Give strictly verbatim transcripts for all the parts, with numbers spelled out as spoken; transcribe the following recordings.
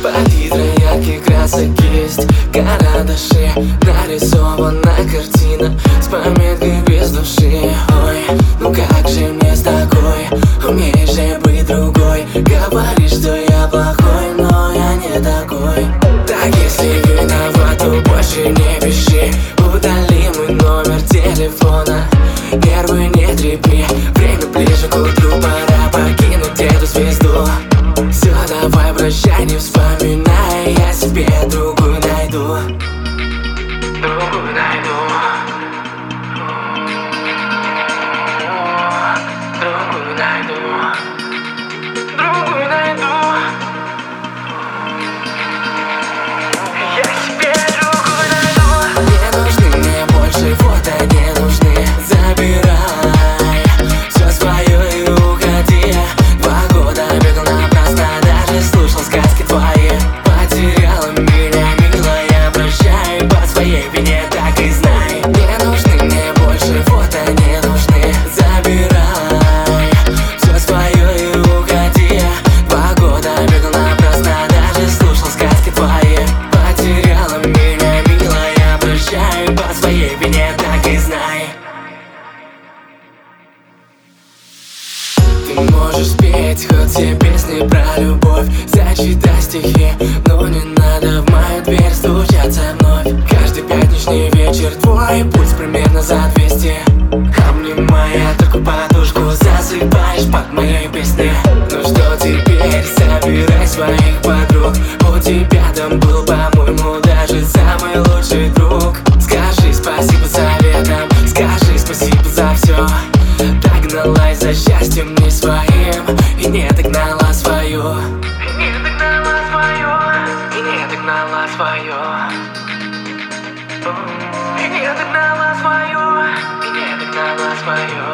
Палитра ярких красок есть, гора души, нарисована картина с пометкой без души. Ой, ну как же мне с такой? Умеешь же быть другой. Говоришь, что я плохой, но я не такой. Так если виноват, то больше не пиши. Удали мой номер телефона, нервы не трепи. Время ближе к утру, пора покинуть эту звезду. Все, давай прощай, не вспоминай, я себе другую найду. Другую найду. Другую найду. Другую найду. Я себе другую найду. Не нужны мне больше фото, не нужны. Забирай все свое и уходи. Два года бегал напрасно, даже слушал сказки твои. Потеряла меня, милая, прощай. По своей вине, так и знай. Не нужны мне больше фото, не нужны. Забирай все свое и уходи. Два года бегал напрасно, даже слушал сказки твои. Потеряла меня, милая, прощай. По своей вине, так и знай. Ты можешь спеть хоть все песни про любовь, зачитай стихи, но не надо в мою дверь стучаться вновь. Каждый пятничный вечер твой пульс примерно за двести. Обнимая только подушку, засыпаешь под моей песни. Ну что теперь, собирай своих подруг. У тебя там был, по-моему, даже самый лучший друг. Скажи спасибо советам, скажи спасибо за все. Догналась за счастьем не своим и не догнала свое. И не догнала свое. И не догнала свое. И не догнала свое. И не догнала свое.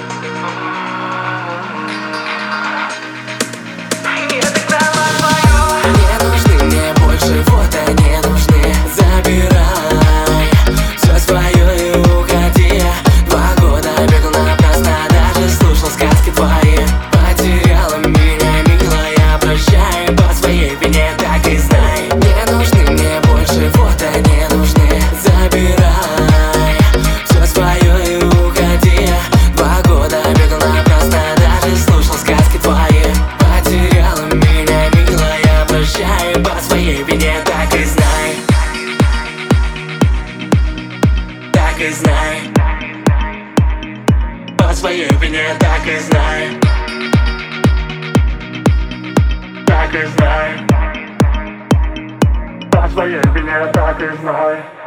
И не догнала свое. Не нужны мне больше фото, не нужны. Забирай все свое и уходи. Два года бегал напрасно, даже слушал сказки твои. Потеряла меня, милая, прощай. По своей вине, так и знай. Не нужны мне больше фото, не нужны. Забирай все свое и уходи. Два года бегал напрасно, даже слушал сказки твои. Потеряла меня, милая, прощай. По своей вине, так и знай. Так и знай. По своей вине, так и знай. Так и знай. По своей вине, так и знай.